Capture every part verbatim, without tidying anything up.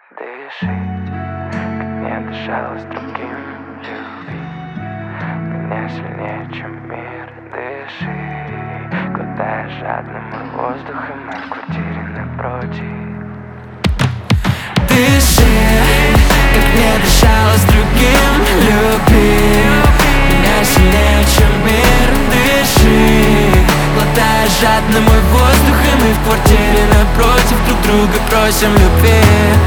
Дыши, как не дышала с другим. Люби меня сильнее, чем мир. Дыши, глотая жадно мой воздух, и мы в квартире напротив. Дыши, как не дышала с другим. Люби меня сильнее, чем мир. Дыши, глотая жадно мой воздух, и мы в квартире напротив друг друга просим любви.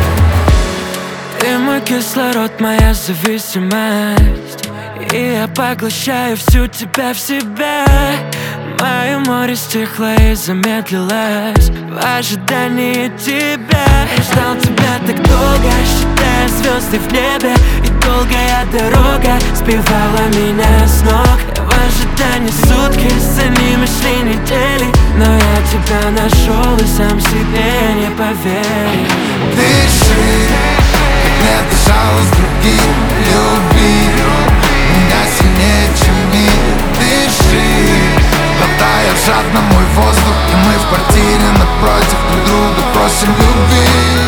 Ты мой кислород, моя зависимость, и я поглощаю всю тебя в себя. Мое море стихло и замедлилось в ожидании тебя. Я ждал тебя так долго, считая звезды в небе, и долгая дорога сбивала меня с ног. В ожидании сутки, за ними шли недели, но я тебя нашел и сам себе не поверил. Дыши, не дышала с другим. Люби меня сильнее, чем мир. Дыши, глотая жадно мой воздух, и мы в квартире напротив друг друга просим любви.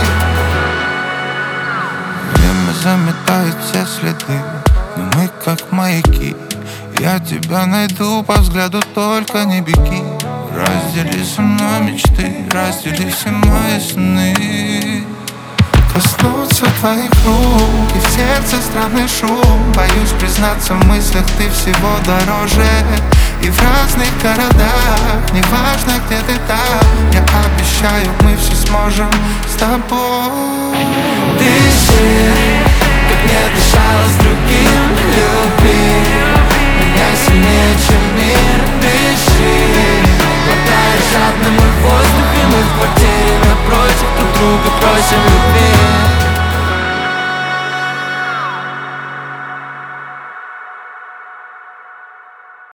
Время заметает все следы, но мы как маяки. Я тебя найду по взгляду, только не беги. Раздели со мной мечты, раздели все мои сны. Коснуться твоих рук, и в сердце странный шум. Боюсь признаться в мыслях, ты всего дороже. И в разных городах, неважно где ты там, я обещаю, мы все сможем с тобой. Дыши, как не дышала с другим. Люби меня сильнее, чем мир. Дыши, глотая жадно мой воздух, и мы в квартире напротив друг друга просим любви.